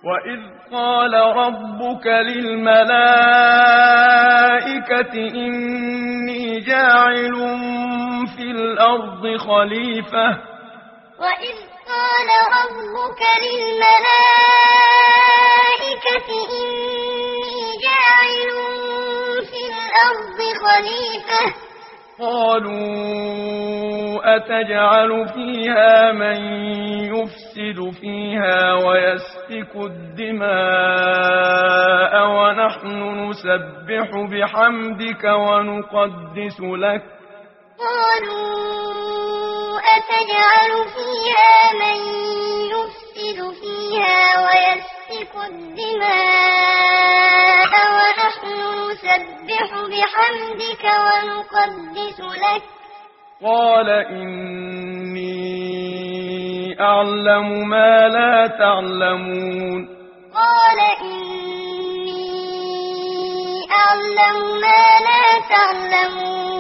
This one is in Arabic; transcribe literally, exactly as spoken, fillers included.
وإذ قال ربك للملائكة إني جاعل في الأرض خليفة وإذ قال ربك للملائكة إني جاعل في الأرض خليفة قالوا أتجعل فيها من يفسد فيها ويسفك الدماء ونحن نسبح بحمدك ونقدس لك قالوا أتجعل فيها من يفسد فيها ويسفك الدماء ونحن نسبح بحمدك ونقدس لك قال إني أعلم ما لا تعلمون قال إني أعلم ما لا تعلمون